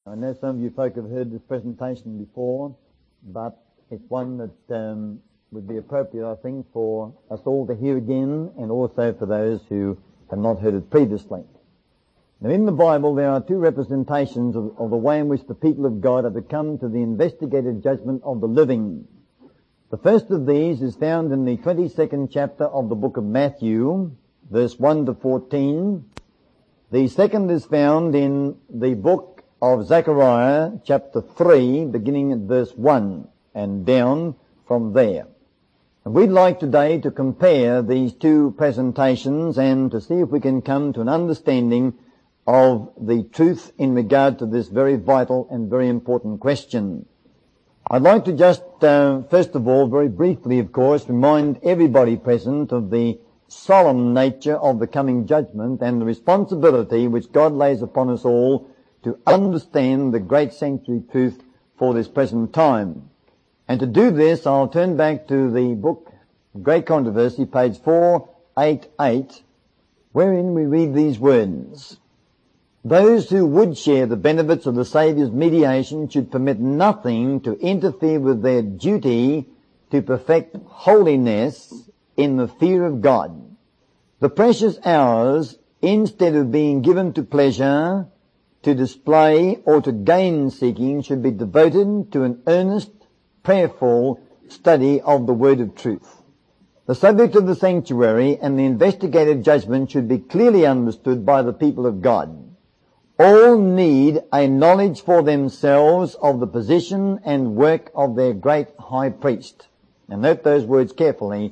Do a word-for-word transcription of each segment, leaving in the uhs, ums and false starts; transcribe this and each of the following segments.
I know some of you folk have heard this presentation before, but it's one that um, would be appropriate, I think, for us all to hear again, and also for those who have not heard it previously. Now, in the Bible, there are two representations of, of the way in which the people of God are to come to the investigated judgment of the living. The first of these is found in the twenty-second chapter of the book of Matthew, verse one to fourteen. The second is found in the book of Zechariah, chapter three, beginning at verse one, and down from there. And we'd like today to compare these two presentations and to see if we can come to an understanding of the truth in regard to this very vital and very important question. I'd like to just, uh, first of all, very briefly, of course, remind everybody present of the solemn nature of the coming judgment and the responsibility which God lays upon us all to understand the great sanctuary truth for this present time. And to do this, I'll turn back to the book Great Controversy, page four eighty-eight, wherein we read these words: "Those who would share the benefits of the Saviour's mediation should permit nothing to interfere with their duty to perfect holiness in the fear of God. The precious hours, instead of being given to pleasure, to display, or to gain-seeking, should be devoted to an earnest, prayerful study of the word of truth. The subject of the sanctuary and the investigated judgment should be clearly understood by the people of God. All need a knowledge for themselves of the position and work of their great high priest." And note those words carefully.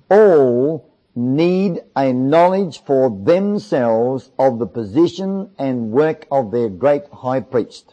All need a knowledge for themselves of the position and work of their great high priest.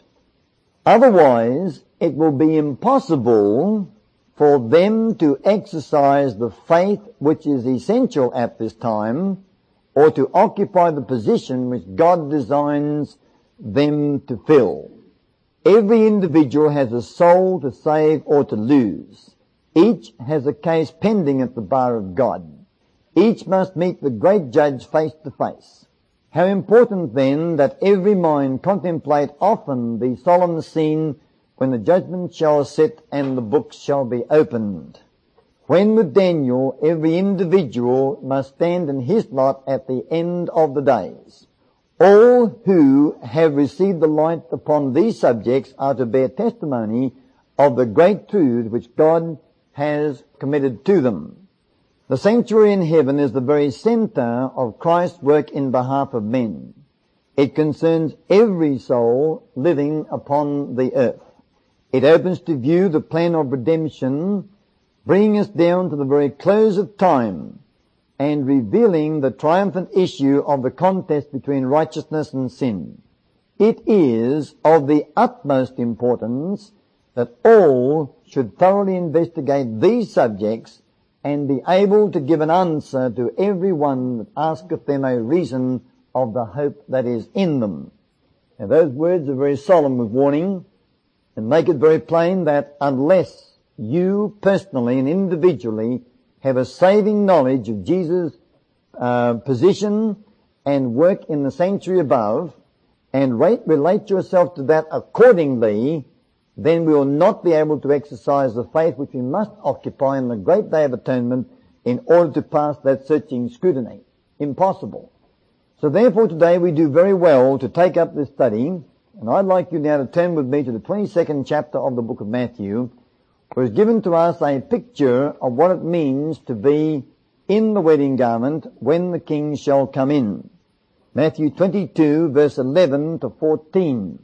Otherwise, it will be impossible for them to exercise the faith which is essential at this time, or to occupy the position which God designs them to fill. Every individual has a soul to save or to lose. Each has a case pending at the bar of God. Each must meet the great judge face to face. How important then that every mind contemplate often the solemn scene when the judgment shall sit and the books shall be opened. When with Daniel every individual must stand in his lot at the end of the days. All who have received the light upon these subjects are to bear testimony of the great truth which God has committed to them. The sanctuary in heaven is the very center of Christ's work in behalf of men. It concerns every soul living upon the earth. It opens to view the plan of redemption, bringing us down to the very close of time and revealing the triumphant issue of the contest between righteousness and sin. It is of the utmost importance that all should thoroughly investigate these subjects and be able to give an answer to every one that asketh them a reason of the hope that is in them. Now, those words are very solemn with warning and make it very plain that unless you personally and individually have a saving knowledge of Jesus' uh, position and work in the sanctuary above and rate, relate yourself to that accordingly, then we will not be able to exercise the faith which we must occupy in the great day of atonement in order to pass that searching scrutiny. Impossible. So therefore today we do very well to take up this study, and I'd like you now to turn with me to the twenty-second chapter of the book of Matthew, where is given to us a picture of what it means to be in the wedding garment when the King shall come in. Matthew twenty-two, verse eleven to fourteen.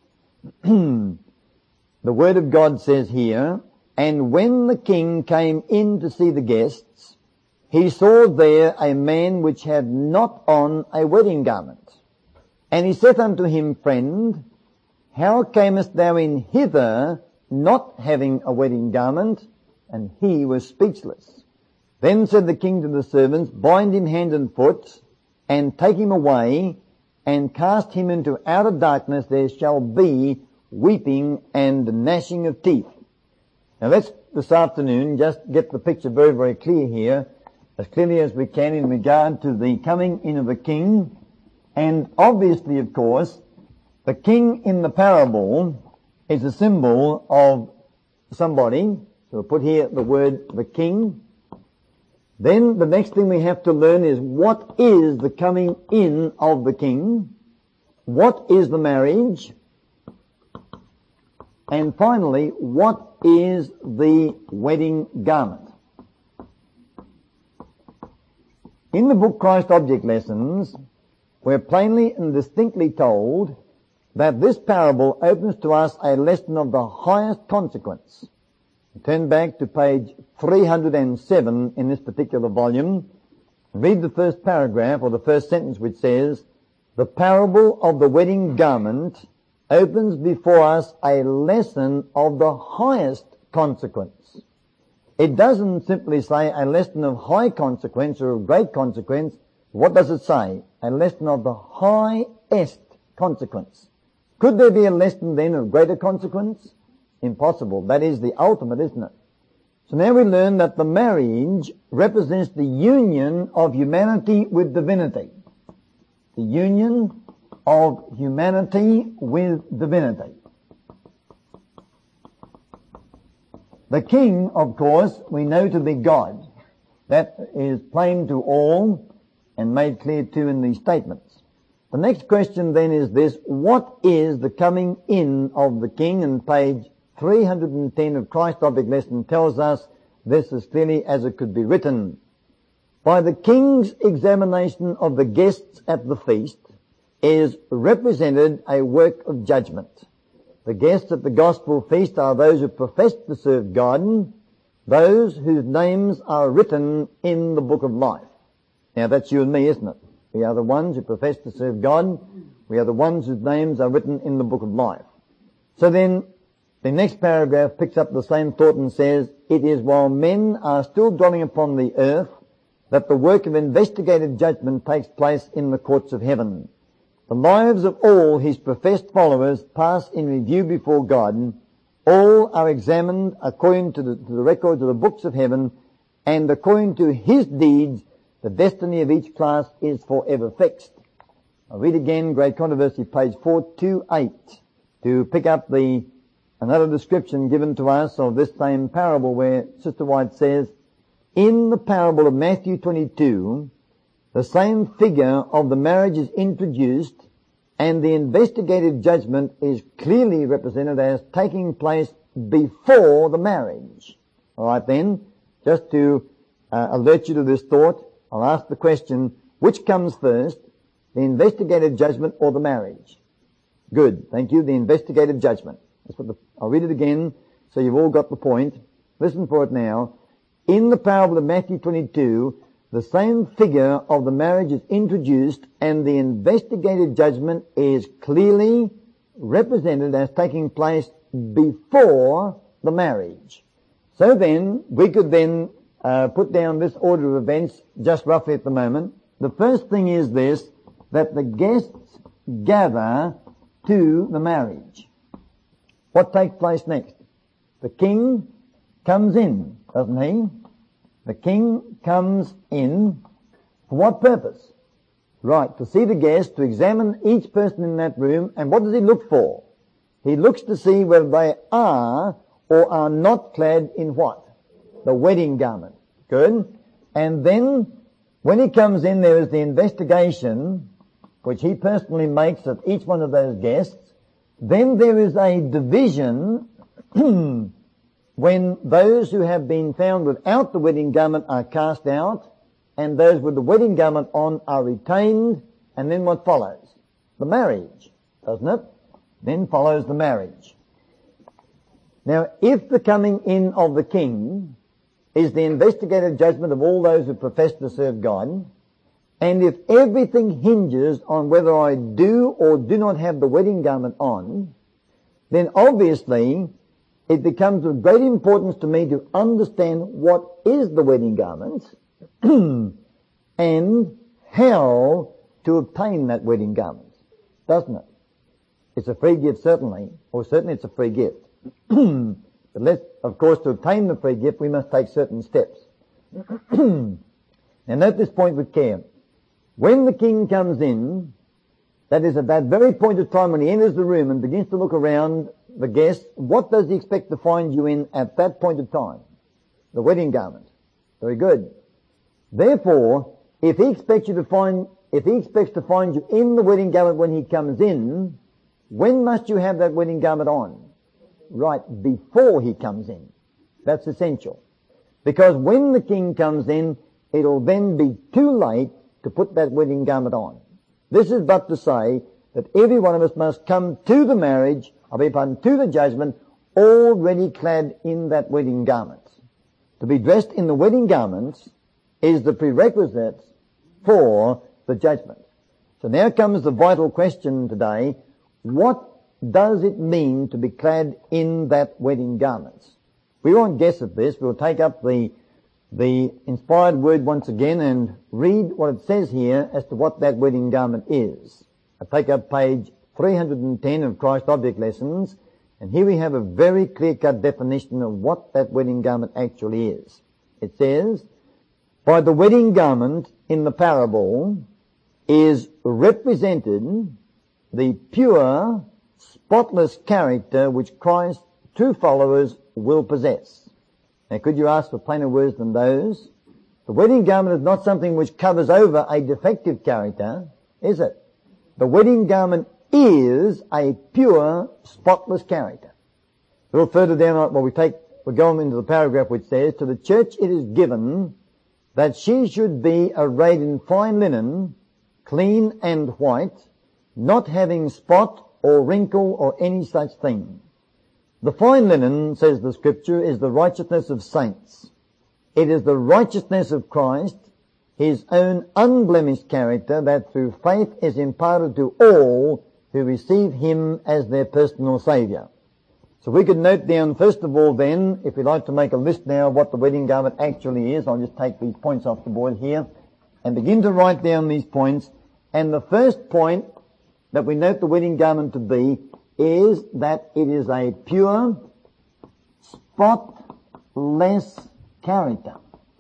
The Word of God says here, "And when the king came in to see the guests, he saw there a man which had not on a wedding garment. And he saith unto him, Friend, how camest thou in hither, not having a wedding garment? And he was speechless. Then said the king to the servants, Bind him hand and foot, and take him away, and cast him into outer darkness. There shall be weeping and gnashing of teeth." Now let's this afternoon just get the picture very, very clear here, as clearly as we can in regard to the coming in of the King. And obviously, of course, The king in the parable is a symbol of somebody. So we'll put here the word the king. Then the next thing we have to learn is what is the coming in of the king? What is the marriage? And finally, what is the wedding garment? In the book Christ Object Lessons, we're plainly and distinctly told that this parable opens to us a lesson of the highest consequence. Turn back to page three hundred seven in this particular volume. Read the first paragraph or the first sentence, which says, "The parable of the wedding garment opens before us a lesson of the highest consequence." It doesn't simply say a lesson of high consequence or of great consequence. What does it say? A lesson of the highest consequence. Could there be a lesson then of greater consequence? Impossible. That is the ultimate, isn't it? So now we learn that the marriage represents the union of humanity with divinity. The union of humanity with divinity. The king, of course, we know to be God. That is plain to all and made clear too in these statements. The next question then is this: what is the coming in of the king? And page three hundred ten of Christ Object Lesson tells us this as clearly as it could be written. By the king's examination of the guests at the feast is represented a work of judgment. The guests at the gospel feast are those who profess to serve God, those whose names are written in the book of life. Now that's you and me, isn't it? We are the ones who profess to serve God. We are the ones whose names are written in the book of life. So then, the next paragraph picks up the same thought and says, "It is while men are still dwelling upon the earth that the work of investigative judgment takes place in the courts of heaven. The lives of all his professed followers pass in review before God. All are examined according to the, to the records of the books of heaven, and according to his deeds, the destiny of each class is forever fixed." I'll read again, Great Controversy, page four twenty-eight, to pick up the another description given to us of this same parable, where Sister White says, "In the parable of Matthew twenty-two, the same figure of the marriage is introduced, and the investigative judgment is clearly represented as taking place before the marriage." All right then, just to uh, alert you to this thought, I'll ask the question, which comes first, the investigative judgment or the marriage? Good, thank you, the investigative judgment. That's what the, I'll read it again so you've all got the point. Listen for it now. In the parable of Matthew twenty-two, the same figure of the marriage is introduced, and the investigative judgment is clearly represented as taking place before the marriage. So then, we could then uh, put down this order of events just roughly at the moment. The first thing is this, that the guests gather to the marriage. What takes place next? The king comes in, doesn't he? The king comes in for what purpose? Right, to see the guests, to examine each person in that room, and what does he look for? He looks to see whether they are or are not clad in what? The wedding garment. Good. And then, when he comes in, there is the investigation, which he personally makes of each one of those guests. Then there is a division when those who have been found without the wedding garment are cast out, and those with the wedding garment on are retained, and then what follows? The marriage, doesn't it? Then follows the marriage. Now, if the coming in of the king is the investigative judgment of all those who profess to serve God, and if everything hinges on whether I do or do not have the wedding garment on, then obviously it becomes of great importance to me to understand what is the wedding garment and how to obtain that wedding garment, doesn't it? It's a free gift, certainly, or certainly it's a free gift. But let's, of course, to obtain the free gift, we must take certain steps. Now note this point with care. When the king comes in, That is, at that very point of time when he enters the room and begins to look around the guests, what does he expect to find you in at that point of time? The wedding garment. Very good. Therefore, if he expects you to find, if he expects to find you in the wedding garment when he comes in, when must you have that wedding garment on? Right before he comes in. That's essential. Because when the king comes in, it'll then be too late to put that wedding garment on. This is but to say that every one of us must come to the marriage, I beg your pardon, to the judgment, already clad in that wedding garment. To be dressed in the wedding garments is the prerequisite for the judgment. So now comes the vital question today. What does it mean to be clad in that wedding garments? We won't guess at this. We'll take up the the inspired word once again and read what it says here as to what that wedding garment is. I take up page three hundred ten of Christ Object Lessons, and here we have a very clear-cut definition of what that wedding garment actually is. It says, by the wedding garment in the parable is represented the pure, spotless character which Christ's true followers will possess. Now, could you ask for plainer words than those? The wedding garment is not something which covers over a defective character, is it? The wedding garment is a pure, spotless character. A little further down, well, we take, we're going into the paragraph which says, to the church it is given that she should be arrayed in fine linen, clean and white, not having spot or wrinkle or any such thing. The fine linen, says the Scripture, is the righteousness of saints. It is the righteousness of Christ, his own unblemished character, that through faith is imparted to all who receive him as their personal Saviour. So we could note down, first of all then, if we'd like to make a list now of what the wedding garment actually is, I'll just take these points off the board here, and begin to write down these points. And the first point that we note the wedding garment to be is that it is a pure, spotless character.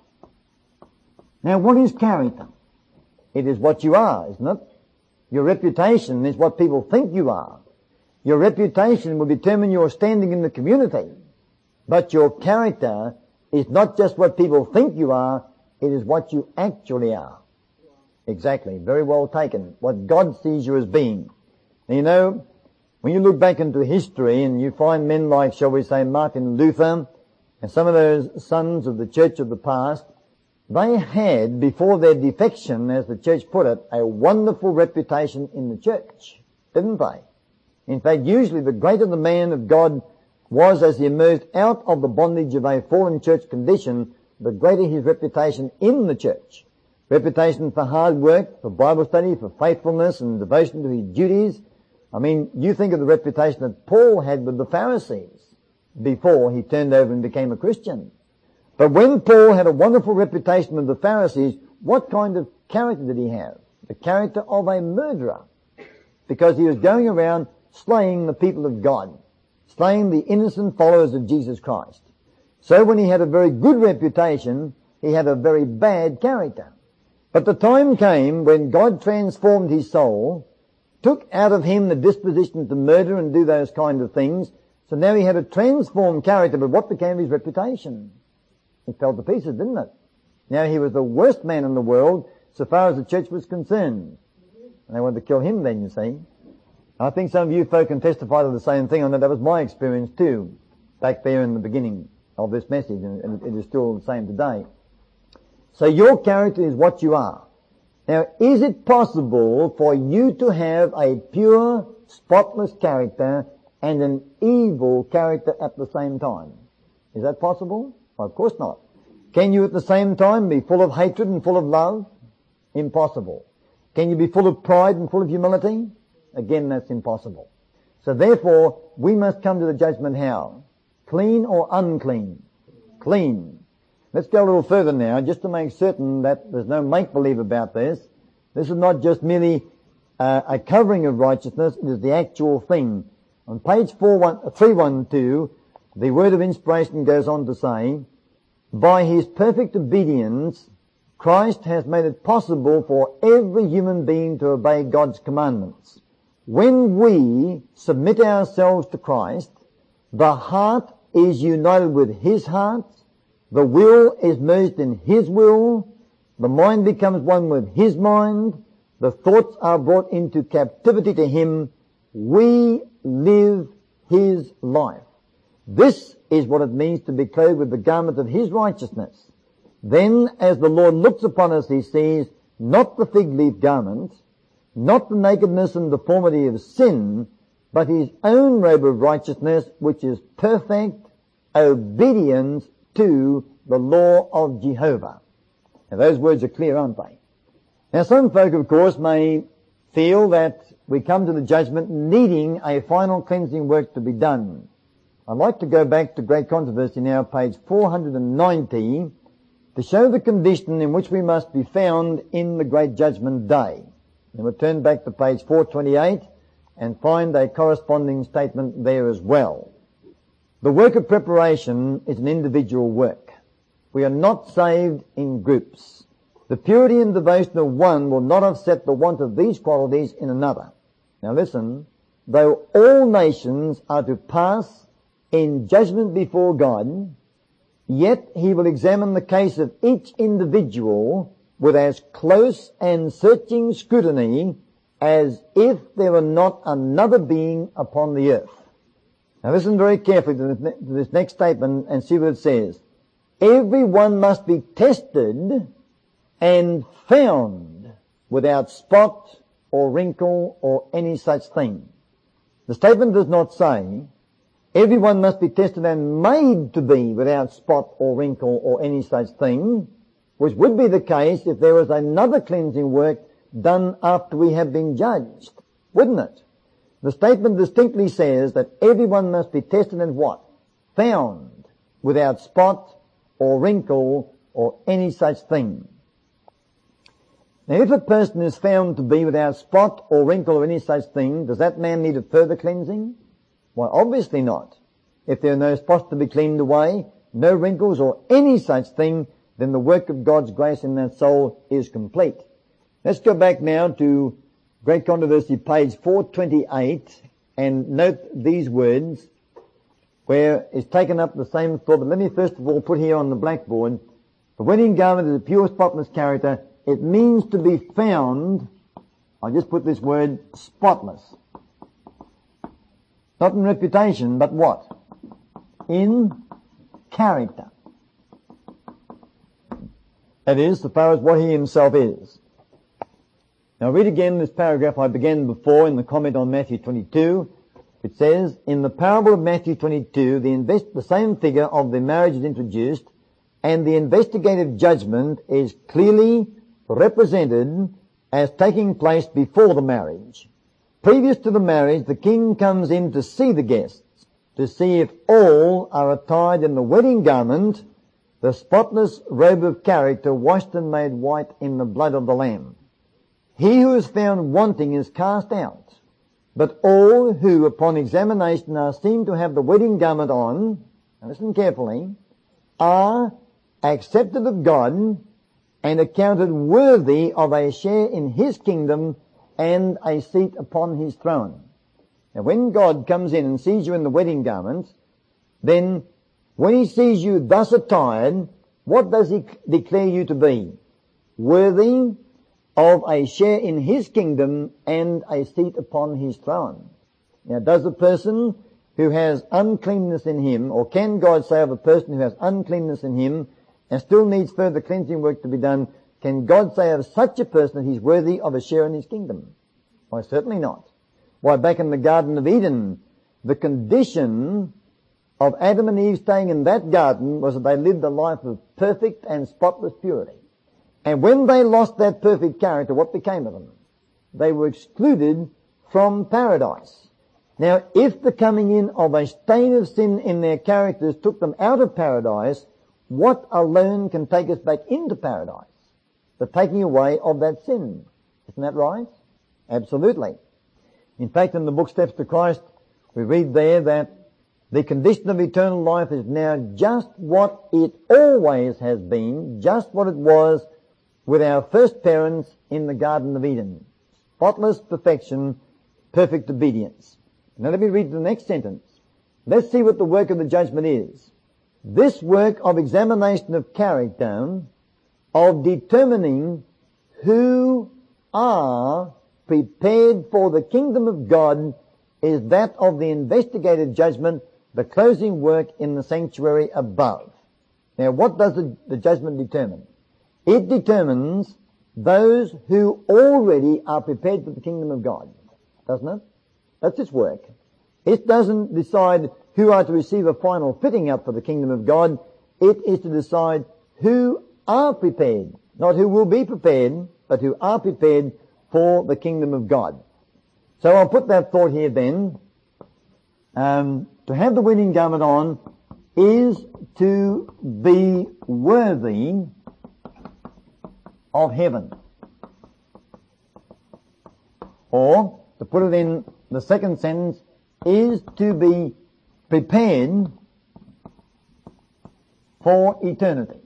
Now, what is character? It is what you are, isn't it? Your reputation is what people think you are. Your reputation will determine your standing in the community. But your character is not just what people think you are, it is what you actually are. Exactly. Very well taken. What God sees you as being. Now, you know, when you look back into history and you find men like, shall we say, Martin Luther and some of those sons of the church of the past, they had, before their defection, as the church put it, a wonderful reputation in the church, didn't they? In fact, usually the greater the man of God was as he emerged out of the bondage of a fallen church condition, the greater his reputation in the church. Reputation for hard work, for Bible study, for faithfulness and devotion to his duties. I mean, you think of the reputation that Paul had with the Pharisees before he turned over and became a Christian. But when Paul had a wonderful reputation with the Pharisees, what kind of character did he have? The character of a murderer. Because he was going around slaying the people of God, slaying the innocent followers of Jesus Christ. So when he had a very good reputation, he had a very bad character. But the time came when God transformed his soul, took out of him the disposition to murder and do those kind of things. So now he had a transformed character, but what became his reputation? It fell to pieces, didn't it? Now he was the worst man in the world so far as the church was concerned. And they wanted to kill him then, you see. I think some of you folk can testify to the same thing on that. That was my experience too, back there in the beginning of this message, and it is still the same today. So your character is what you are. Now, is it possible for you to have a pure, spotless character and an evil character at the same time? Is that possible? Well, of course not. Can you at the same time be full of hatred and full of love? Impossible. Can you be full of pride and full of humility? Again, that's impossible. So therefore, we must come to the judgment how? Clean or unclean? Clean. Let's go a little further now, just to make certain that there's no make-believe about this. This is not just merely uh, a covering of righteousness, it is the actual thing. On page three twelve, the word of inspiration goes on to say, by his perfect obedience, Christ has made it possible for every human being to obey God's commandments. when we submit ourselves to Christ, the heart is united with His heart, the will is merged in His will, the mind becomes one with His mind, the thoughts are brought into captivity to Him, we live His life. This is what it means to be clothed with the garment of His righteousness. Then, as the Lord looks upon us, He sees not the fig leaf garment, not the nakedness and deformity of sin, but His own robe of righteousness, which is perfect obedience to the law of Jehovah. Now those words are clear, aren't they? Now some folk, of course, may feel that we come to the judgment needing a final cleansing work to be done. I'd like to go back to Great Controversy now, page four hundred ninety, to show the condition in which we must be found in the Great Judgment Day. And we'll turn back to page four twenty-eight and find a corresponding statement there as well. The work of preparation is an individual work. We are not saved in groups. The purity and devotion of one will not offset the want of these qualities in another. Now listen, though all nations are to pass in judgment before God, yet He will examine the case of each individual with as close and searching scrutiny as if there were not another being upon the earth. Now listen very carefully to this, to this next statement and see what it says. Everyone must be tested and found without spot or wrinkle or any such thing. The statement does not say everyone must be tested and made to be without spot or wrinkle or any such thing, which would be the case if there was another cleansing work done after we have been judged, wouldn't it? The statement distinctly says that everyone must be tested and what? Found without spot or wrinkle or any such thing. Now if a person is found to be without spot or wrinkle or any such thing, does that man need a further cleansing? Why, obviously not. If there are no spots to be cleaned away, no wrinkles or any such thing, then the work of God's grace in that soul is complete. Let's go back now to Great Controversy, page four twenty-eight, and note these words, where it's taken up the same thought. But let me first of all put here on the blackboard, the wedding garment is a pure, spotless character. It means to be found, I'll just put this word, spotless. Not in reputation, but what? In character. That is, so far as what he himself is. Now read again this paragraph I began before in the comment on Matthew twenty-two. It says, in the parable of Matthew twenty-two, the, invest- the same figure of the marriage is introduced, and the investigative judgment is clearly represented as taking place before the marriage. Previous to the marriage, the king comes in to see the guests, to see if all are attired in the wedding garment, the spotless robe of character, washed and made white in the blood of the Lamb. He who is found wanting is cast out, but all who upon examination are seen to have the wedding garment on, and listen carefully, are accepted of God and accounted worthy of a share in His kingdom and a seat upon His throne. Now when God comes in and sees you in the wedding garments, then when He sees you thus attired, what does He declare you to be? Worthy of a share in His kingdom and a seat upon His throne. Now does a person who has uncleanness in him, or can God say of a person who has uncleanness in him and still needs further cleansing work to be done, can God say of such a person that he's worthy of a share in His kingdom? Why, certainly not. Why, back in the Garden of Eden, the condition of Adam and Eve staying in that garden was that they lived a life of perfect and spotless purity. And when they lost that perfect character, what became of them? They were excluded from paradise. Now, if the coming in of a stain of sin in their characters took them out of paradise, what alone can take us back into paradise? The taking away of that sin. Isn't that right? Absolutely. In fact, in the book Steps to Christ, we read there that the condition of eternal life is now just what it always has been, just what it was with our first parents in the Garden of Eden. Spotless perfection, perfect obedience. Now let me read the next sentence. Let's see what the work of the judgment is. This work of examination of character, of determining who are prepared for the kingdom of God, is that of the investigative judgment, the closing work in the sanctuary above. Now what does the, the judgment determine? It determines those who already are prepared for the kingdom of God, doesn't it? That's its work. It doesn't decide who are to receive a final fitting up for the kingdom of God. It is to decide who are prepared, not who will be prepared, but who are prepared for the kingdom of God. So I'll put that thought here then. Um, to have the wedding garment on is to be worthy of heaven. Or, to put it in the second sentence, is to be prepared for eternity.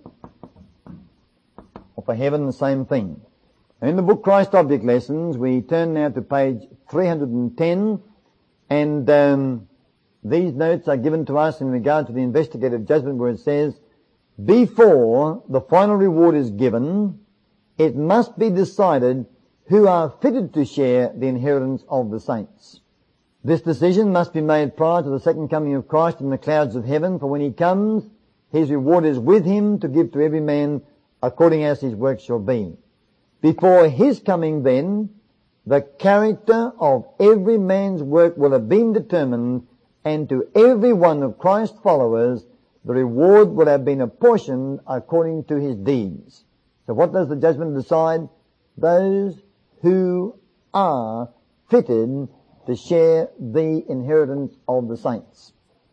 Or for heaven, the same thing. In the book Christ Object Lessons, we turn now to page three hundred ten, and um, these notes are given to us in regard to the investigative judgment, where it says, before the final reward is given, it must be decided who are fitted to share the inheritance of the saints. This decision must be made prior to the second coming of Christ in the clouds of heaven, for when he comes, his reward is with him to give to every man according as his work shall be. Before his coming then, the character of every man's work will have been determined, and to every one of Christ's followers, the reward will have been apportioned according to his deeds. So what does the judgment decide? Those who are fitted to share the inheritance of the saints.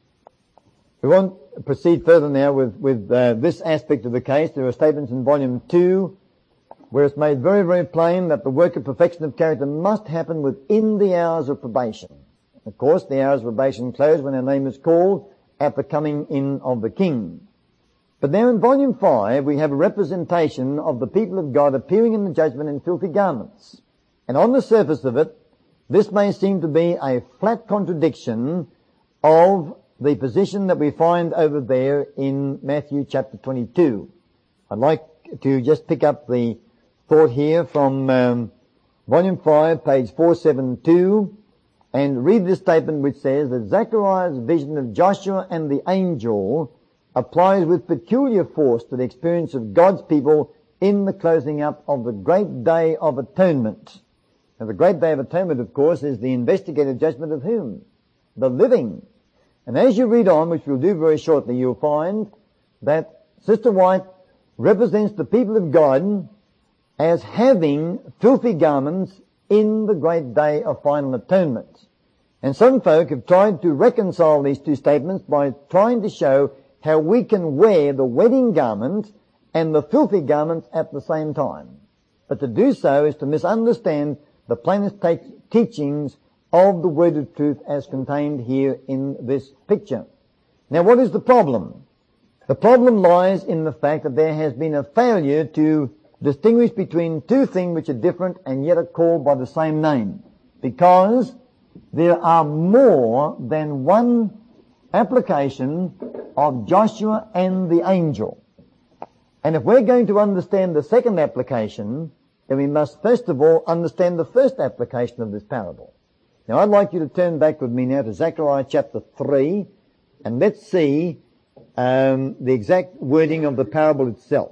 We won't proceed further now with, with uh, this aspect of the case. There are statements in volume two where it's made very, very plain that the work of perfection of character must happen within the hours of probation. Of course, the hours of probation close when our name is called at the coming in of the King. But now in volume five, we have a representation of the people of God appearing in the judgment in filthy garments. And on the surface of it, this may seem to be a flat contradiction of the position that we find over there in Matthew chapter twenty-two. I'd like to just pick up the thought here from um, volume five, page four seventy-two, and read this statement which says that Zechariah's vision of Joshua and the angel applies with peculiar force to the experience of God's people in the closing up of the great day of atonement. Now, the great day of atonement, of course, is the investigative judgment of whom? The living. And as you read on, which we'll do very shortly, you'll find that Sister White represents the people of God as having filthy garments in the great day of final atonement. And some folk have tried to reconcile these two statements by trying to show how we can wear the wedding garment and the filthy garments at the same time. But to do so is to misunderstand the plainest teachings of the word of truth as contained here in this picture. Now, what is the problem? The problem lies in the fact that there has been a failure to distinguish between two things which are different and yet are called by the same name, because there are more than one application of Joshua and the angel. And if we're going to understand the second application, then we must first of all understand the first application of this parable. Now I'd like you to turn back with me now to Zechariah chapter three, and let's see um, the exact wording of the parable itself.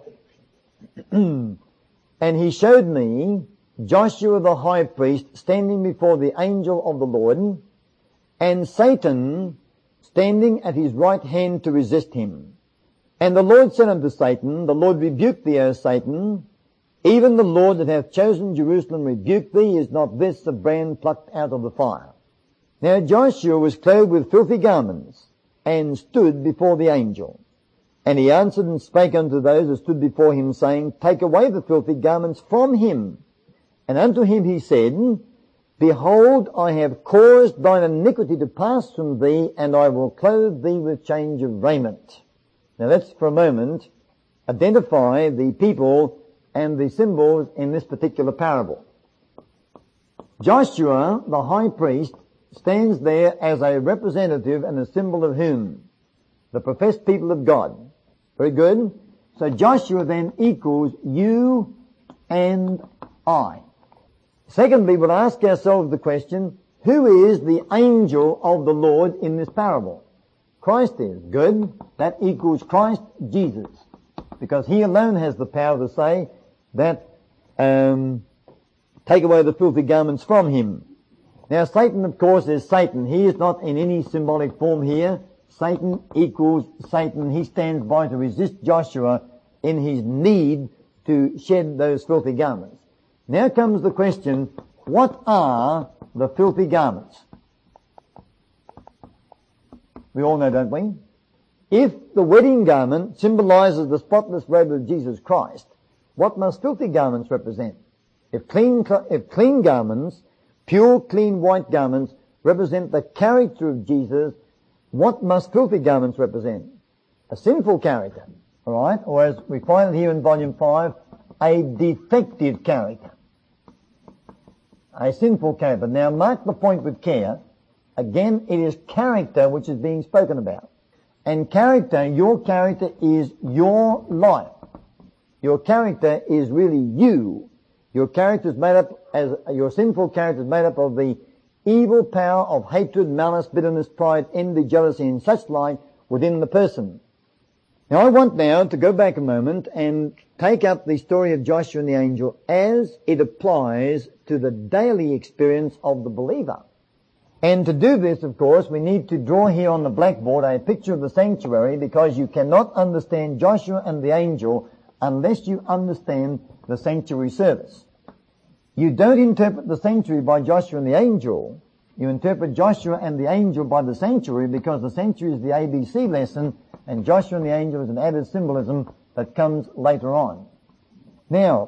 And he showed me Joshua the high priest standing before the angel of the Lord, and Satan standing at his right hand to resist him. And the Lord said unto Satan, the Lord rebuked thee, O Satan, even the Lord that hath chosen Jerusalem rebuked thee. Is not this a brand plucked out of the fire? Now Joshua was clothed with filthy garments, and stood before the angel. And he answered and spake unto those that stood before him, saying, Take away the filthy garments from him. And unto him he said, Behold, I have caused thine iniquity to pass from thee, and I will clothe thee with change of raiment. Now let's for a moment identify the people and the symbols in this particular parable. Joshua, the high priest, stands there as a representative and a symbol of whom? The professed people of God. Very good. So Joshua then equals you and I. Secondly, we'll ask ourselves the question, who is the angel of the Lord in this parable? Christ is. Good. That equals Christ Jesus. Because he alone has the power to say that, um, take away the filthy garments from him. Now Satan, of course, is Satan. He is not in any symbolic form here. Satan equals Satan. He stands by to resist Joshua in his need to shed those filthy garments. Now comes the question, what are the filthy garments? We all know, don't we? If the wedding garment symbolizes the spotless robe of Jesus Christ, what must filthy garments represent? If clean, if clean garments, pure, clean, white garments represent the character of Jesus, what must filthy garments represent? A sinful character, alright? Or as we find it here in volume five, a defective character. A sinful character. Now mark the point with care. Again, it is character which is being spoken about. And character, your character is your life. Your character is really you. Your character is made up as, your sinful character is made up of the evil power of hatred, malice, bitterness, pride, envy, jealousy, and such like within the person. Now I want now to go back a moment and take up the story of Joshua and the angel as it applies to the daily experience of the believer. And to do this, of course, we need to draw here on the blackboard a picture of the sanctuary, because you cannot understand Joshua and the angel unless you understand the sanctuary service. You don't interpret the sanctuary by Joshua and the angel. You interpret Joshua and the angel by the sanctuary, because the sanctuary is the A B C lesson and Joshua and the angel is an added symbolism that comes later on. Now,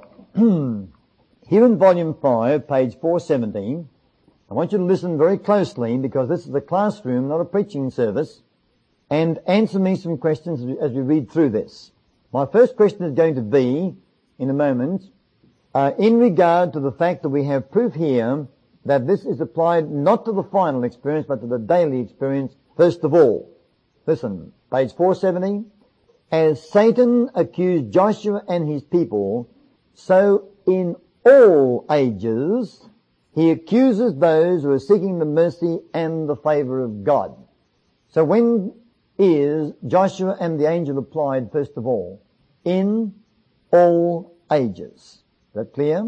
here in volume five, page four seventeen, I want you to listen very closely, because this is a classroom, not a preaching service, and answer me some questions as we, as we read through this. My first question is going to be, in a moment, uh, in regard to the fact that we have proof here that this is applied not to the final experience, but to the daily experience, first of all. Listen, page four seventy. As Satan accused Joshua and his people, so in all ages he accuses those who are seeking the mercy and the favor of God. So when is Joshua and the angel applied, first of all? In all ages. Is that clear?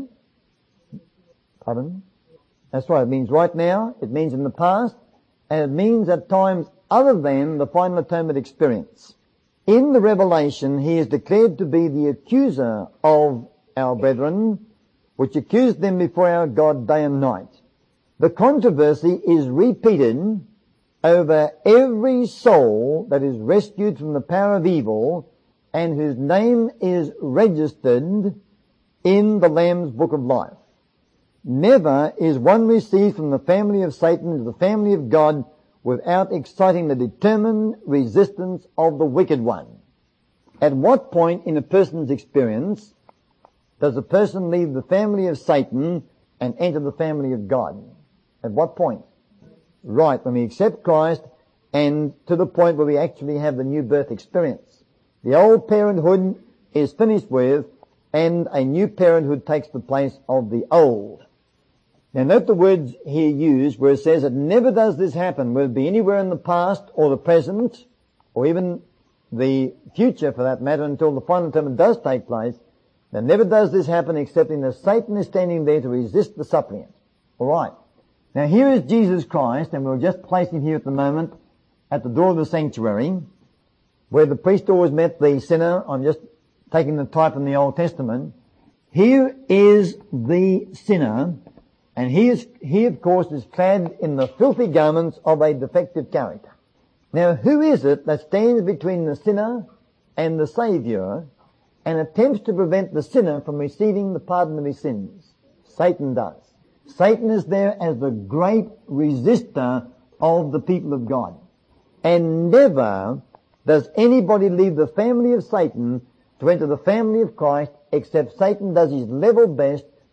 Pardon? That's right. It means right now, it means in the past, and it means at times other than the final atonement experience. In the Revelation, he is declared to be the accuser of our brethren, which accused them before our God day and night. The controversy is repeated over every soul that is rescued from the power of evil and whose name is registered in the Lamb's Book of Life. Never is one received from the family of Satan into the family of God without exciting the determined resistance of the wicked one. At what point in a person's experience does a person leave the family of Satan and enter the family of God? At what point? Right, when we accept Christ and to the point where we actually have the new birth experience. The old parenthood is finished with and a new parenthood takes the place of the old. Now note the words here used where it says it never does this happen, whether it be anywhere in the past or the present or even the future for that matter, until the final atonement does take place. Now never does this happen excepting that Satan is standing there to resist the suppliant. Alright. Now here is Jesus Christ, and we'll just place him here at the moment at the door of the sanctuary where the priest always met the sinner. I'm just taking the type in the Old Testament. Here is the sinner, and he is, he of course is clad in the filthy garments of a defective character. Now who is it that stands between the sinner and the Saviour and attempts to prevent the sinner from receiving the pardon of his sins? Satan does. Satan is there as the great resistor of the people of God. And never does anybody leave the family of Satan to enter the family of Christ except Satan does his level best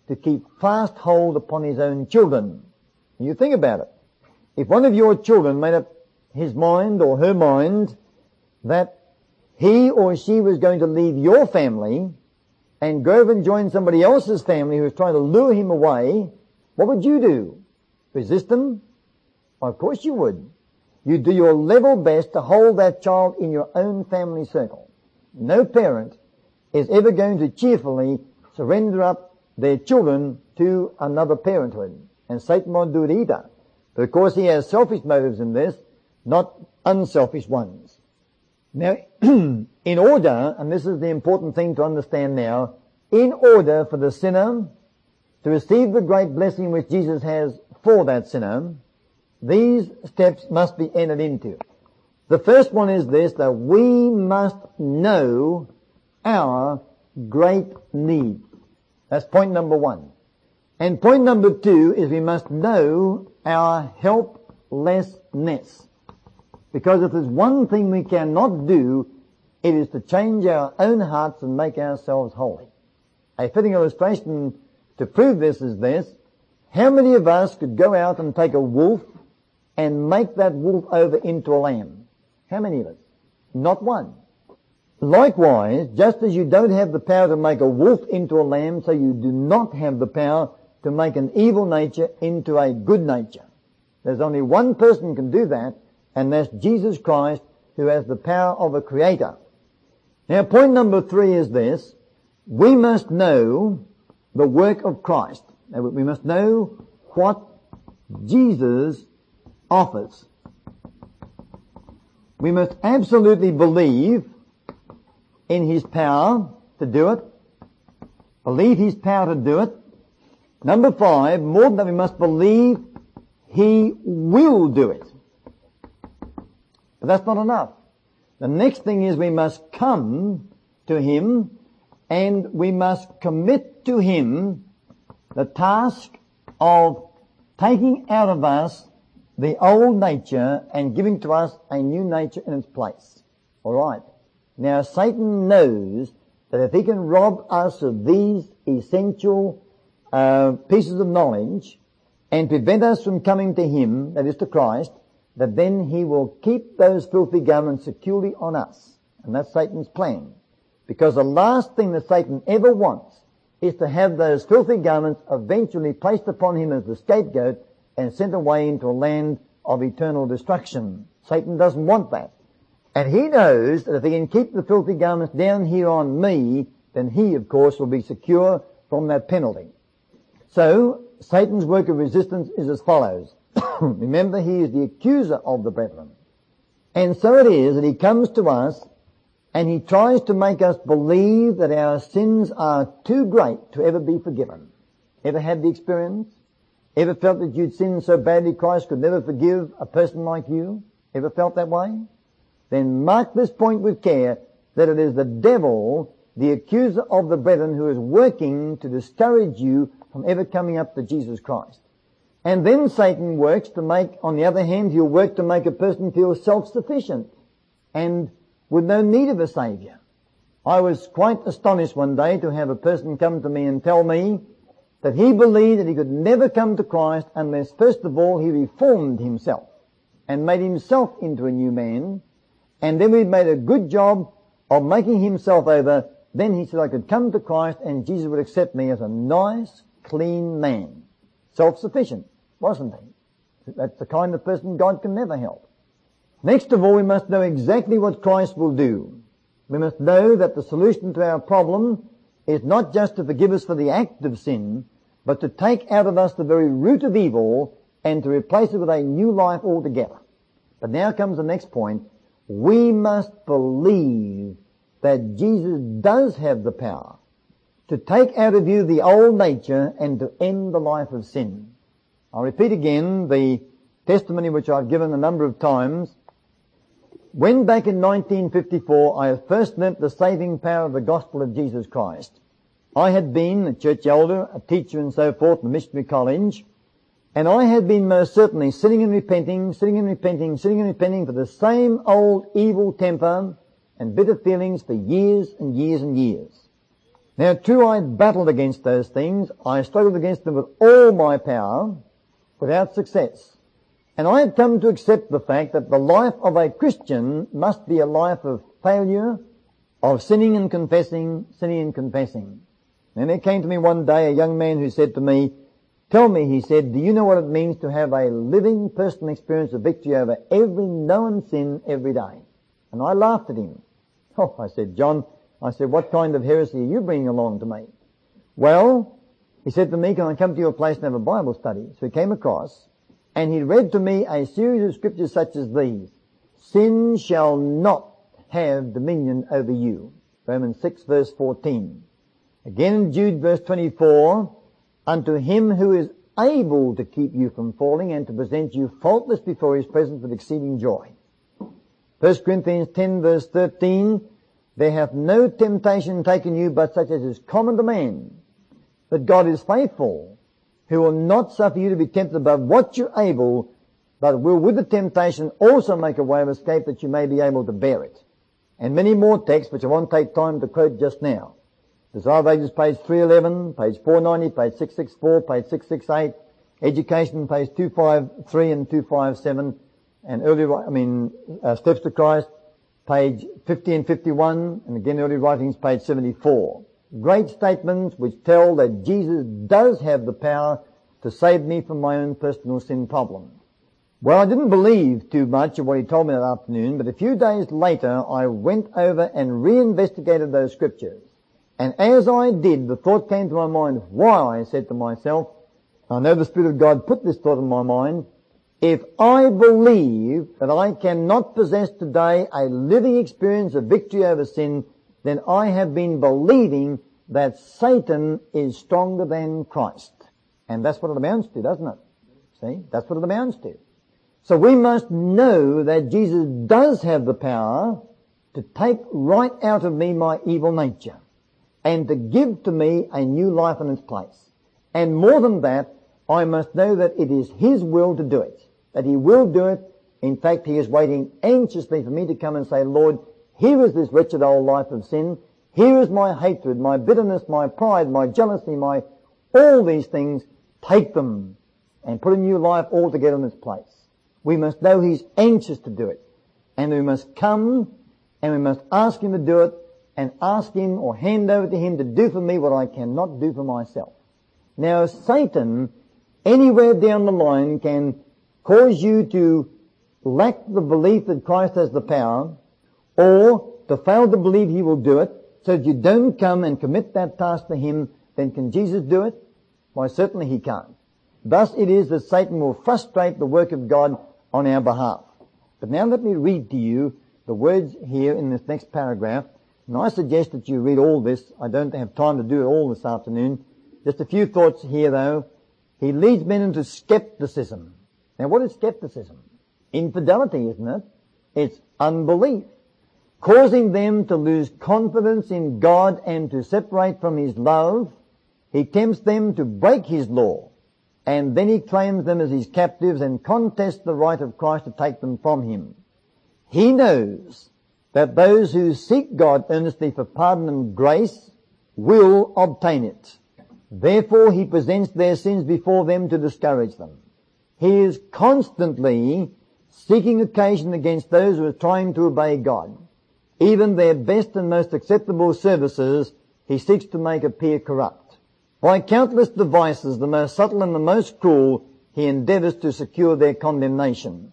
to keep fast hold upon his own children. And you think about it. If one of your children made up his mind or her mind that he or she was going to leave your family and go over and join somebody else's family who was trying to lure him away, what would you do? Resist them? Of course you would. You do your level best to hold that child in your own family circle. No parent is ever going to cheerfully surrender up their children to another parenthood. And Satan won't do it either. But of course he has selfish motives in this, not unselfish ones. Now, in order, and this is the important thing to understand now, in order for the sinner to receive the great blessing which Jesus has for that sinner, these steps must be entered into. The first one is this, that we must know our great need. That's point number one. And point number two is we must know our helplessness. Because if there's one thing we cannot do, it is to change our own hearts and make ourselves holy. A fitting illustration to prove this is this. How many of us could go out and take a wolf and make that wolf over into a lamb? How many of us? Not one. Likewise, just as you don't have the power to make a wolf into a lamb, so you do not have the power to make an evil nature into a good nature. There's only one person who can do that, and that's Jesus Christ, who has the power of a creator. Now, point number three is this. We must know the work of Christ. Now, we must know what Jesus offers. We must absolutely believe in his power to do it. Believe his power to do it. Number five, more than that, we must believe he will do it. But that's not enough. The next thing is we must come to him and we must commit to him the task of taking out of us the old nature and giving to us a new nature in its place. All right. Now, Satan knows that if he can rob us of these essential uh, pieces of knowledge and prevent us from coming to him, that is to Christ, that then he will keep those filthy garments securely on us. And that's Satan's plan. Because the last thing that Satan ever wants is to have those filthy garments eventually placed upon him as the scapegoat and sent away into a land of eternal destruction. Satan doesn't want that. And he knows that if he can keep the filthy garments down here on me, then he, of course, will be secure from that penalty. So, Satan's work of resistance is as follows. Remember, he is the accuser of the brethren. And so it is that he comes to us and he tries to make us believe that our sins are too great to ever be forgiven. Ever had the experience? Ever felt that you'd sinned so badly Christ could never forgive a person like you? Ever felt that way? Then mark this point with care, that it is the devil, the accuser of the brethren, who is working to discourage you from ever coming up to Jesus Christ. And then Satan works to make, on the other hand, he'll work to make a person feel self-sufficient and with no need of a Saviour. I was quite astonished one day to have a person come to me and tell me that he believed that he could never come to Christ unless, first of all, he reformed himself and made himself into a new man. And then we made a good job of making himself over. Then he said I could come to Christ and Jesus would accept me as a nice, clean man. Self-sufficient, wasn't he? That's the kind of person God can never help. Next of all, we must know exactly what Christ will do. We must know that the solution to our problem is not just to forgive us for the act of sin, but to take out of us the very root of evil and to replace it with a new life altogether. But now comes the next point. We must believe that Jesus does have the power to take out of you the old nature and to end the life of sin. I'll repeat again the testimony which I've given a number of times. When back in nineteen fifty-four I first learnt the saving power of the gospel of Jesus Christ, I had been a church elder, a teacher and so forth in the missionary college, and I had been most certainly sitting and repenting, sitting and repenting, sitting and repenting for the same old evil temper and bitter feelings for years and years and years. Now, true, I battled against those things. I struggled against them with all my power, without success. And I had come to accept the fact that the life of a Christian must be a life of failure, of sinning and confessing, sinning and confessing. And there came to me one day a young man who said to me, tell me, he said, do you know what it means to have a living personal experience of victory over every known sin every day? And I laughed at him. Oh, I said, John, I said, what kind of heresy are you bringing along to me? Well, he said to me, can I come to your place and have a Bible study? So he came across, and he read to me a series of scriptures such as these. Sin shall not have dominion over you. Romans six verse fourteen. Again in Jude verse twenty-four, unto him who is able to keep you from falling and to present you faultless before his presence with exceeding joy. First Corinthians ten verse thirteen, there hath no temptation taken you but such as is common to man. But God is faithful, who will not suffer you to be tempted above what you're able, but will with the temptation also make a way of escape that you may be able to bear it. And many more texts, which I won't take time to quote just now. Desire of Ages, page three eleven, page four ninety, page six sixty-four, page six sixty-eight, Education, page two fifty-three and two fifty-seven, and early, I mean, uh, Steps to Christ, page fifty and fifty-one, and again early writings, page seventy-four. Great statements which tell that Jesus does have the power to save me from my own personal sin problem. Well, I didn't believe too much of what he told me that afternoon, but a few days later I went over and reinvestigated those scriptures. And as I did, the thought came to my mind, why, I said to myself, I know the Spirit of God put this thought in my mind, if I believe that I cannot possess today a living experience of victory over sin, then I have been believing that Satan is stronger than Christ. And that's what it amounts to, doesn't it? See? That's what it amounts to. So we must know that Jesus does have the power to take right out of me my evil nature and to give to me a new life in its place. And more than that, I must know that it is His will to do it, that He will do it. In fact, He is waiting anxiously for me to come and say, Lord, here is this wretched old life of sin. Here is my hatred, my bitterness, my pride, my jealousy, my all these things. Take them and put a new life altogether in its place. We must know He's anxious to do it. And we must come and we must ask Him to do it and ask Him or hand over to Him to do for me what I cannot do for myself. Now, Satan, anywhere down the line, can cause you to lack the belief that Christ has the power, or to fail to believe He will do it, so that you don't come and commit that task to Him. Then can Jesus do it? Why, certainly He can't. Thus it is that Satan will frustrate the work of God on our behalf. But now let me read to you the words here in this next paragraph. And I suggest that you read all this. I don't have time to do it all this afternoon. Just a few thoughts here, though. He leads men into skepticism. Now, what is skepticism? Infidelity, isn't it? It's unbelief, causing them to lose confidence in God and to separate from His love. He tempts them to break His law, and then He claims them as His captives and contests the right of Christ to take them from Him. He knows that those who seek God earnestly for pardon and grace will obtain it. Therefore He presents their sins before them to discourage them. He is constantly seeking occasion against those who are trying to obey God. Even their best and most acceptable services He seeks to make appear corrupt. By countless devices, the most subtle and the most cruel, He endeavours to secure their condemnation.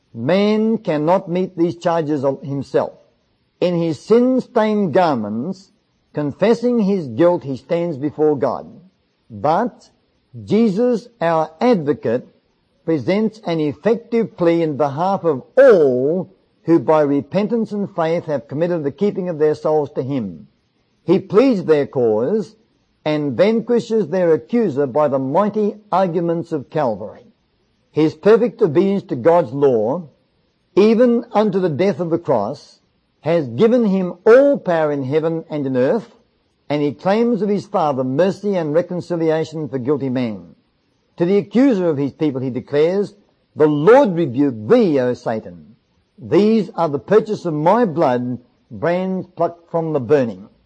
Man cannot meet these charges himself. In his sin-stained garments, confessing his guilt, he stands before God. But Jesus, our advocate, presents an effective plea in behalf of all who by repentance and faith have committed the keeping of their souls to Him. He pleads their cause and vanquishes their accuser by the mighty arguments of Calvary. His perfect obedience to God's law, even unto the death of the cross, has given Him all power in heaven and in earth, and He claims of His Father mercy and reconciliation for guilty man. To the accuser of His people He declares, the Lord rebuke thee, O Satan. These are the purchase of my blood, brands plucked from the burning.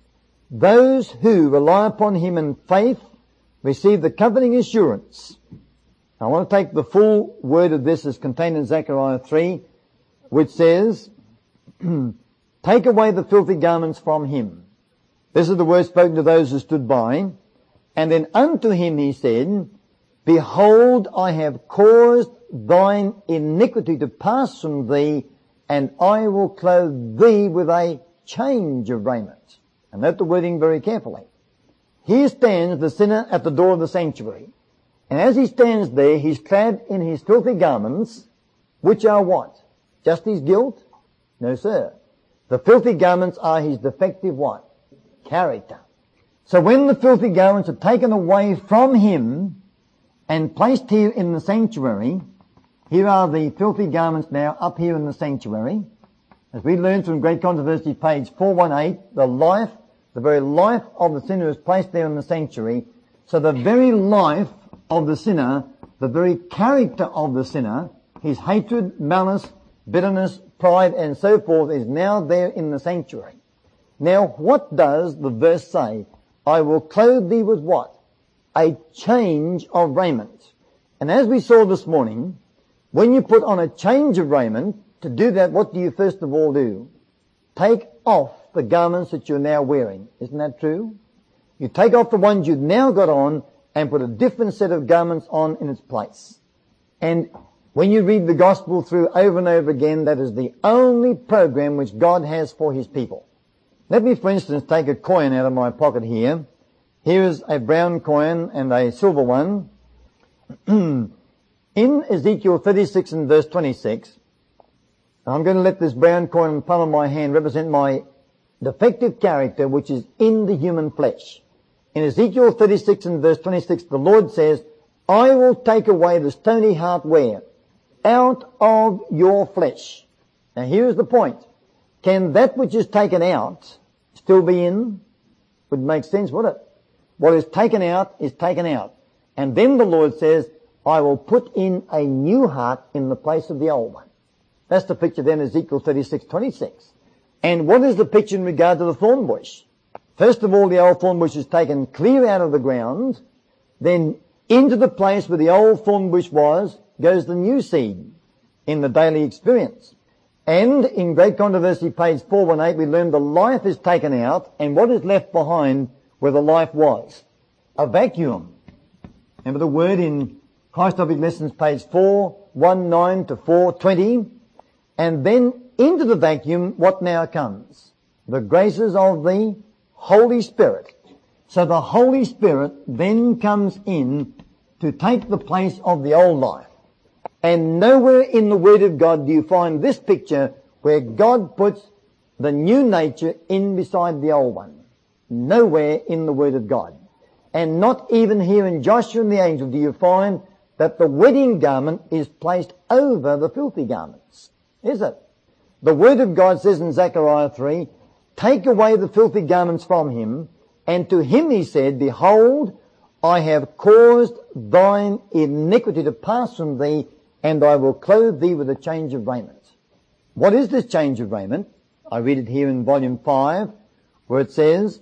those who rely upon him in faith receive the comforting assurance. I want to take the full word of this as contained in Zechariah three, which says, take away the filthy garments from him. This is the word spoken to those who stood by. And then unto him he said, behold, I have caused thine iniquity to pass from thee, and I will clothe thee with a change of raiment. And note the wording very carefully. Here stands the sinner at the door of the sanctuary. And as he stands there, he's clad in his filthy garments, which are what? Just his guilt? No, sir. The filthy garments are his defective what? Character. So when the filthy garments are taken away from him and placed here in the sanctuary, here are the filthy garments now up here in the sanctuary. As we learned from Great Controversy, page four eighteen, the life, the very life of the sinner is placed there in the sanctuary. So the very life of the sinner, the very character of the sinner, his hatred, malice, bitterness, pride, and so forth is now there in the sanctuary. Now, what does the verse say? I will clothe thee with what? A change of raiment. And as we saw this morning, when you put on a change of raiment, to do that, what do you first of all do? Take off the garments that you're now wearing. Isn't that true? You take off the ones you've now got on and put a different set of garments on in its place. And when you read the gospel through over and over again, that is the only program which God has for his people. Let me, for instance, take a coin out of my pocket here. Here is a brown coin and a silver one. In Ezekiel thirty-six and verse twenty-six, I'm going to let this brown coin in the palm of my hand represent my defective character which is in the human flesh. In Ezekiel thirty-six and verse twenty-six, the Lord says, I will take away the stony heart where? Out of your flesh. Now here's the point. Can that which is taken out still be in? Would make sense, would it? What is taken out is taken out. And then the Lord says, I will put in a new heart in the place of the old one. That's the picture then, Ezekiel thirty-six twenty-six. And what is the picture in regard to the thorn bush? First of all, the old thorn bush is taken clear out of the ground. Then into the place where the old thorn bush was goes the new seed in the daily experience. And in Great Controversy, page four eighteen, we learned the life is taken out, and what is left behind where the life was? A vacuum. Remember the word in Christ Topic Lessons, page four nineteen to four twenty. And then into the vacuum, what now comes? The graces of the Holy Spirit. So the Holy Spirit then comes in to take the place of the old life. And nowhere in the Word of God do you find this picture where God puts the new nature in beside the old one. Nowhere in the Word of God. And not even here in Joshua and the angel do you find that the wedding garment is placed over the filthy garments. Is it? The Word of God says in Zechariah three, take away the filthy garments from him, and to him he said, behold, I have caused thine iniquity to pass from thee, and I will clothe thee with a change of raiment. What is this change of raiment? I read it here in volume five, where it says,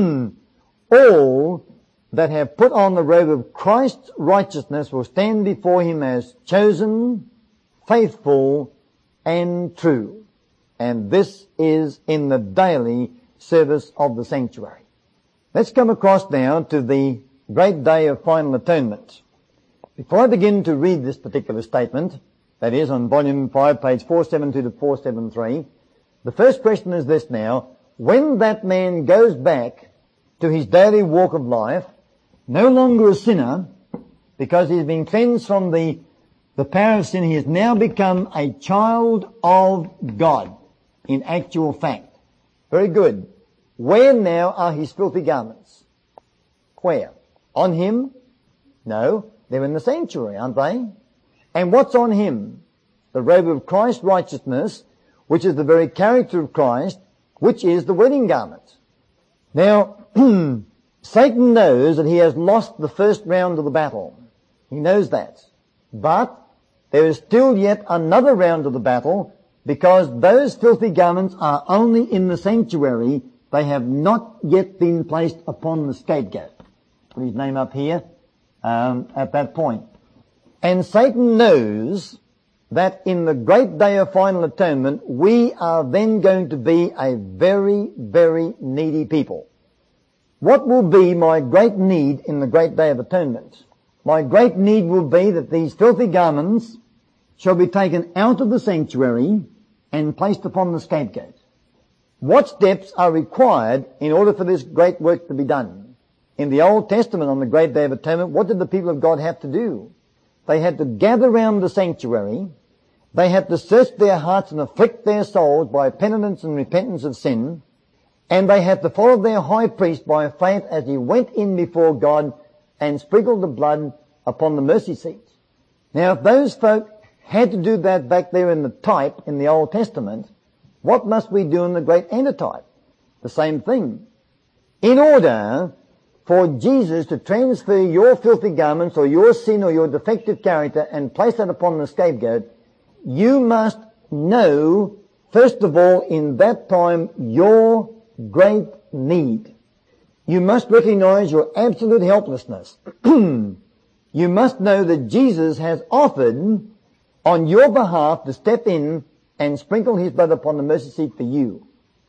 all that have put on the robe of Christ's righteousness will stand before him as chosen, faithful, and true. And this is in the daily service of the sanctuary. Let's come across now to the great day of final atonement. Before I begin to read this particular statement, that is on volume five, page four seventy-two to four seventy-three, the first question is this now: when that man goes back to his daily walk of life, no longer a sinner, because he's been cleansed from the, the power of sin, he has now become a child of God, in actual fact. Very good. Where now are his filthy garments? Where? On him? No. They're in the sanctuary, aren't they? And what's on him? The robe of Christ's righteousness, which is the very character of Christ, which is the wedding garment. Now, Satan knows that he has lost the first round of the battle. He knows that. But there is still yet another round of the battle, because those filthy garments are only in the sanctuary They have not yet been placed upon the scapegoat. Put his name up here um, at that point. And Satan knows that in the great day of final atonement, we are then going to be a very, very needy people. What will be my great need in the great day of atonement? My great need will be that these filthy garments shall be taken out of the sanctuary and placed upon the scapegoat. What steps are required in order for this great work to be done? In the Old Testament, on the great day of atonement, what did the people of God have to do? They had to gather round the sanctuary. They had to search their hearts and afflict their souls by penitence and repentance of sin. And they had to follow their high priest by faith as he went in before God and sprinkled the blood upon the mercy seat. Now, if those folk had to do that back there in the type in the Old Testament, what must we do in the great antitype? The same thing. In order for Jesus to transfer your filthy garments or your sin or your defective character and place that upon the scapegoat, you must know, first of all, in that time, your great need. You must recognize your absolute helplessness. You must know that Jesus has offered on your behalf to step in and sprinkle his blood upon the mercy seat for you.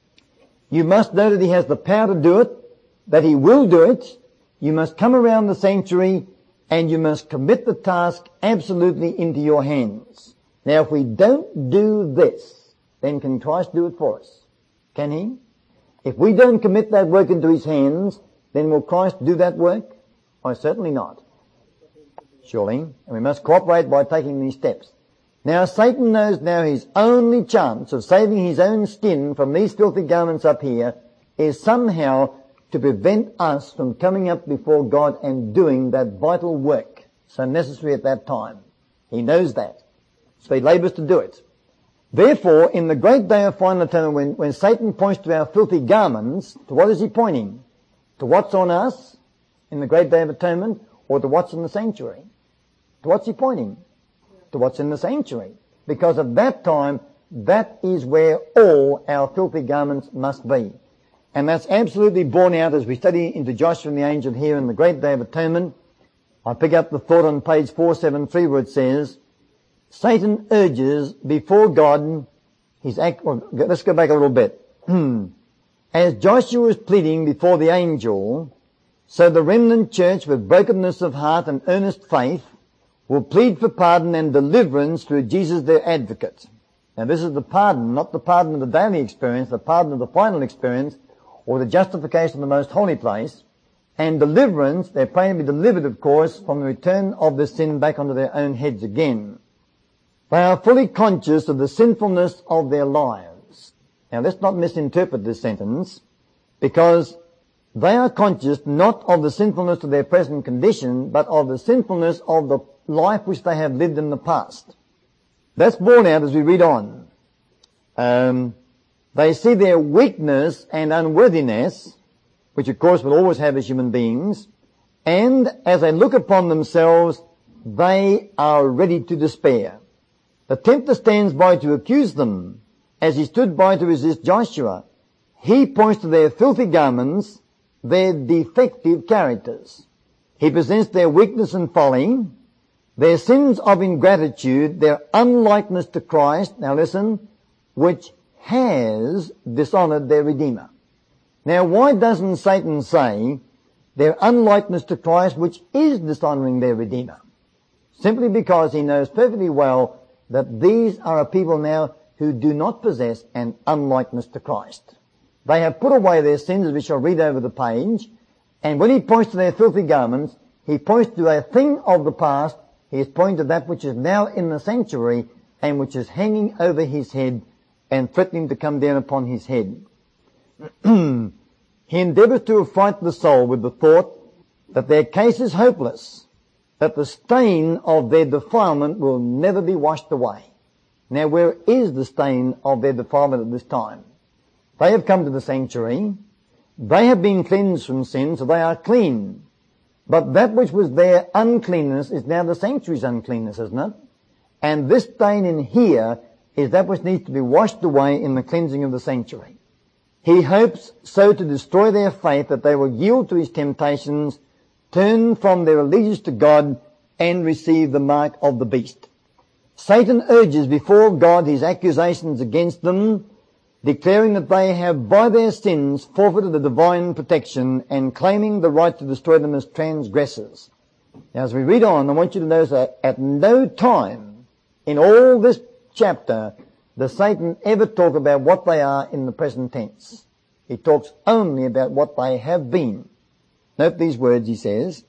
You must know that he has the power to do it, that he will do it. You must come around the sanctuary and you must commit the task absolutely into your hands. Now, if we don't do this, then can Christ do it for us? Can he? If we don't commit that work into his hands, then will Christ do that work? Why, certainly not. Surely. And we must cooperate by taking these steps. Now, Satan knows now his only chance of saving his own skin from these filthy garments up here is somehow to prevent us from coming up before God and doing that vital work so necessary at that time. He knows that. So he labors to do it. Therefore, in the great day of final atonement, when, when Satan points to our filthy garments, to what is he pointing? To what's on us in the great day of atonement, or to what's in the sanctuary? To what's he pointing? To what's in the sanctuary. Because at that time, that is where all our filthy garments must be. And that's absolutely borne out as we study into Joshua and the angel here in the great day of atonement. I pick up the thought on page four seventy-three where it says, Satan urges before God his act. Well, let's go back a little bit. As Joshua was pleading before the angel, so the remnant church with brokenness of heart and earnest faith will plead for pardon and deliverance through Jesus their advocate. Now this is the pardon, not the pardon of the daily experience, the pardon of the final experience, or the justification of the most holy place. And deliverance, they're praying to be delivered, of course, from the return of the sin back onto their own heads again. They are fully conscious of the sinfulness of their lives. Now let's not misinterpret this sentence, because they are conscious not of the sinfulness of their present condition, but of the sinfulness of the life which they have lived in the past. That's borne out as we read on. Um, they see their weakness and unworthiness, which of course we'll always have as human beings, and as they look upon themselves, they are ready to despair. The tempter stands by to accuse them, as he stood by to resist Joshua. He points to their filthy garments, their defective characters. He presents their weakness and folly, their sins of ingratitude, their unlikeness to Christ, now listen, which has dishonored their Redeemer. Now, why doesn't Satan say their unlikeness to Christ, which is dishonoring their Redeemer? Simply because he knows perfectly well that these are a people now who do not possess an unlikeness to Christ. They have put away their sins, as we shall read over the page, and when he points to their filthy garments, he points to a thing of the past. He is pointing to that which is now in the sanctuary and which is hanging over his head and threatening to come down upon his head. He endeavours to affright the soul with the thought that their case is hopeless, that the stain of their defilement will never be washed away. Now, where is the stain of their defilement at this time? They have come to the sanctuary. They have been cleansed from sin, so they are clean. But that which was their uncleanness is now the sanctuary's uncleanness, isn't it? And this stain in here is that which needs to be washed away in the cleansing of the sanctuary. He hopes so to destroy their faith that they will yield to his temptations, turn from their allegiance to God, and receive the mark of the beast. Satan urges before God his accusations against them, declaring that they have by their sins forfeited the divine protection and claiming the right to destroy them as transgressors. Now as we read on, I want you to notice that at no time in all this chapter does Satan ever talk about what they are in the present tense. He talks only about what they have been. Note these words, he says,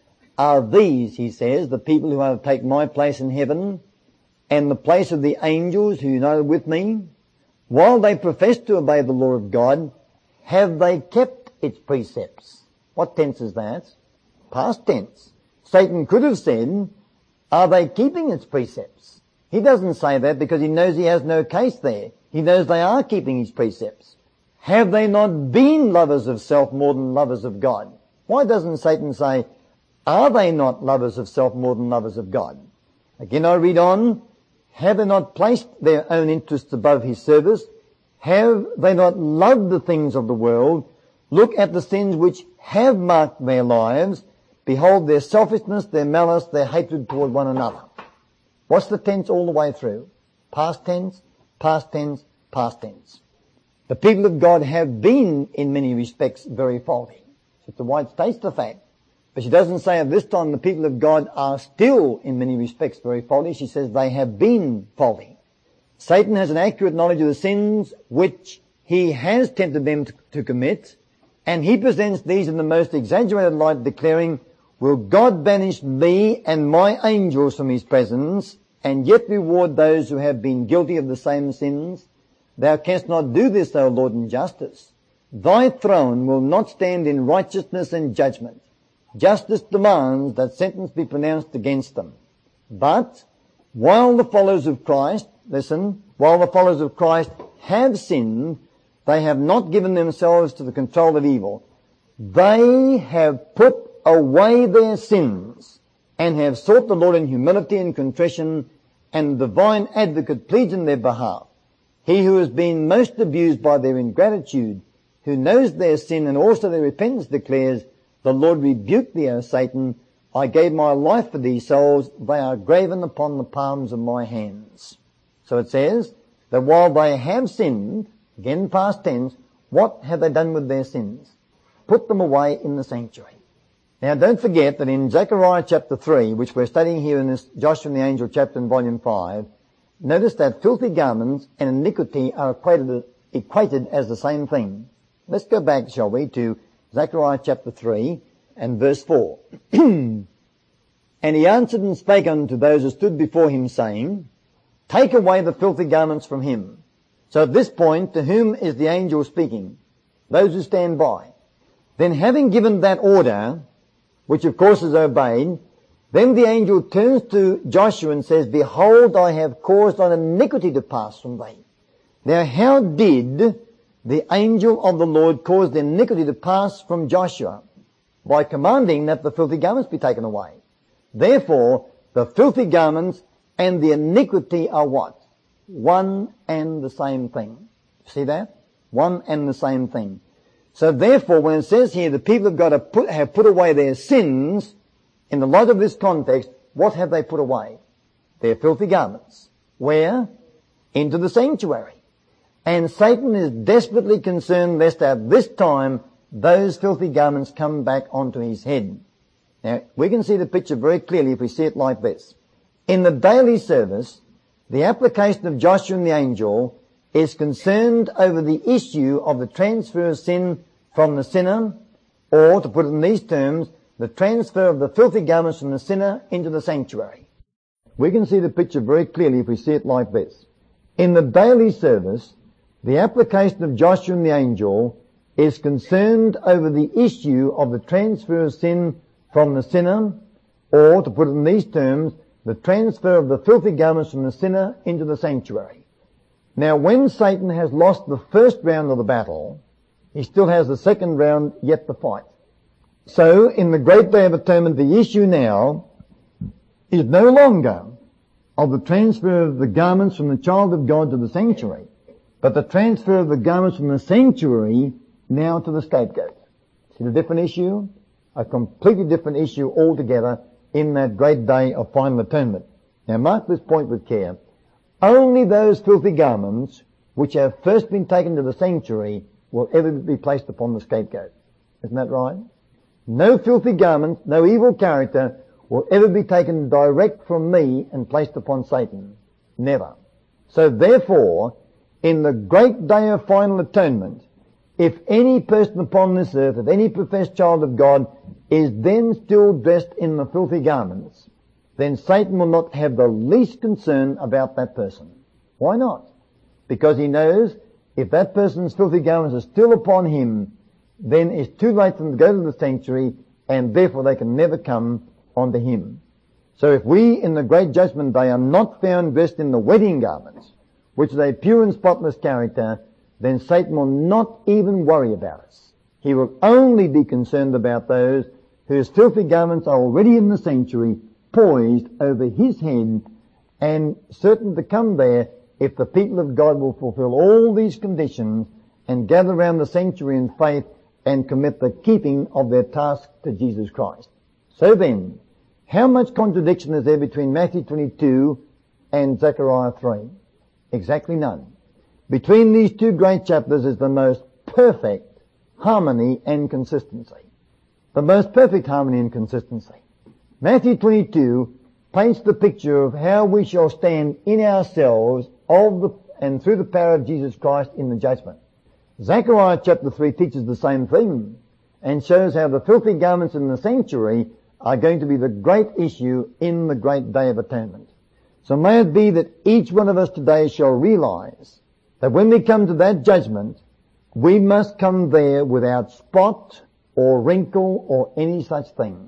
are these, he says, the people who are to take my place in heaven and the place of the angels who united with me? While they profess to obey the law of God, have they kept its precepts? What tense is that? Past tense. Satan could have said, are they keeping its precepts? He doesn't say that because he knows he has no case there. He knows they are keeping his precepts. Have they not been lovers of self more than lovers of God? Why doesn't Satan say, are they not lovers of self more than lovers of God? Again I read on, have they not placed their own interests above his service? Have they not loved the things of the world? Look at the sins which have marked their lives. Behold their selfishness, their malice, their hatred toward one another. What's the tense all the way through? Past tense, past tense, past tense. The people of God have been, in many respects, very faulty. Sister White states the fact. But she doesn't say at this time the people of God are still, in many respects, very faulty. She says they have been faulty. Satan has an accurate knowledge of the sins which he has tempted them to, to commit, and he presents these in the most exaggerated light, declaring, will God banish me and my angels from his presence, and yet reward those who have been guilty of the same sins? Thou canst not do this, O Lord, in justice. Thy throne will not stand in righteousness and judgment. Justice demands that sentence be pronounced against them. But while the followers of Christ, listen, while the followers of Christ have sinned, they have not given themselves to the control of evil. They have put away their sins and have sought the Lord in humility and contrition, and the divine advocate pleads in their behalf. He who has been most abused by their ingratitude, who knows their sin and also their repentance, declares, the Lord rebuked thee, O Satan. I gave my life for these souls. They are graven upon the palms of my hands. So it says that while they have sinned, again past tense, what have they done with their sins? Put them away in the sanctuary. Now don't forget that in Zechariah chapter three, which we're studying here in this Joshua and the Angel chapter in volume five, notice that filthy garments and iniquity are equated, equated as the same thing. Let's go back, shall we, to Zechariah chapter three and verse four. And he answered and spake unto those who stood before him, saying, take away the filthy garments from him. So at this point, to whom is the angel speaking? Those who stand by. Then having given that order, which of course is obeyed, then the angel turns to Joshua and says, behold, I have caused thine iniquity to pass from thee. Now how did the angel of the Lord caused the iniquity to pass from Joshua? By commanding that the filthy garments be taken away. Therefore, the filthy garments and the iniquity are what? One and the same thing. See that? One and the same thing. So therefore, when it says here the people of God have put, have put away their sins, in the light of this context, what have they put away? Their filthy garments. Where? Into the sanctuary. And Satan is desperately concerned lest at this time those filthy garments come back onto his head. Now, we can see the picture very clearly if we see it like this. In the daily service, the application of Joshua and the angel is concerned over the issue of the transfer of sin from the sinner, or, to put it in these terms, the transfer of the filthy garments from the sinner into the sanctuary. We can see the picture very clearly if we see it like this. In the daily service, the application of Joshua and the angel is concerned over the issue of the transfer of sin from the sinner, or, to put it in these terms, the transfer of the filthy garments from the sinner into the sanctuary. Now, when Satan has lost the first round of the battle, he still has the second round yet to fight. So, in the great day of atonement, the issue now is no longer of the transfer of the garments from the child of God to the sanctuary. but the transfer of the garments from the sanctuary now to the scapegoat. See the different issue? A completely different issue altogether in that great day of final atonement. Now mark this point with care. Only those filthy garments which have first been taken to the sanctuary will ever be placed upon the scapegoat. Isn't that right? No filthy garment, no evil character will ever be taken direct from me and placed upon Satan. Never. So therefore, in the great day of final atonement, if any person upon this earth, if any professed child of God is then still dressed in the filthy garments, then Satan will not have the least concern about that person. Why not? Because he knows if that person's filthy garments are still upon him, then it's too late for them to go to the sanctuary, and therefore they can never come onto him. So if we in the great judgment day are not found dressed in the wedding garments, which is a pure and spotless character, then Satan will not even worry about us. He will only be concerned about those whose filthy garments are already in the sanctuary, poised over his head, and certain to come there if the people of God will fulfill all these conditions and gather around the sanctuary in faith and commit the keeping of their task to Jesus Christ. So then, how much contradiction is there between Matthew twenty-two and Zechariah three? Exactly none. Between these two great chapters is the most perfect harmony and consistency. The most perfect harmony and consistency. Matthew twenty-two paints the picture of how we shall stand in ourselves of the, and through the power of Jesus Christ in the judgment. Zechariah chapter three teaches the same thing and shows how the filthy garments in the sanctuary are going to be the great issue in the great day of atonement. So may it be that each one of us today shall realize that when we come to that judgment, we must come there without spot or wrinkle or any such thing.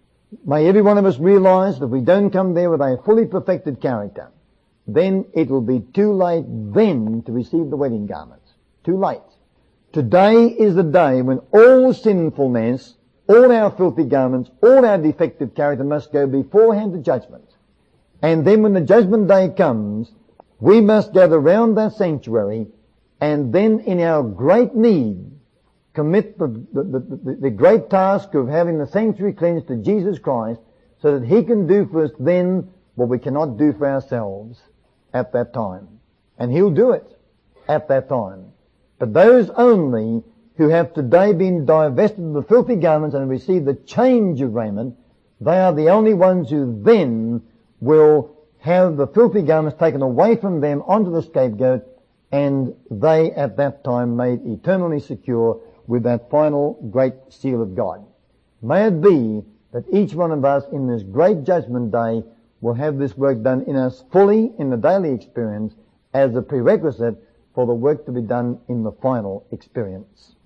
May every one of us realize that if we don't come there with a fully perfected character, then it will be too late then to receive the wedding garments. Too late. Today is the day when all sinfulness, all our filthy garments, all our defective character must go beforehand to judgment. And then when the judgment day comes, we must gather round that sanctuary and then in our great need commit the, the, the, the great task of having the sanctuary cleansed to Jesus Christ so that he can do for us then what we cannot do for ourselves at that time. And he'll do it at that time. But those only who have today been divested of the filthy garments and received the change of raiment, they are the only ones who then will have the filthy garments taken away from them onto the scapegoat, and they at that time made eternally secure with that final great seal of God. May it be that each one of us in this great judgment day will have this work done in us fully in the daily experience as a prerequisite for the work to be done in the final experience.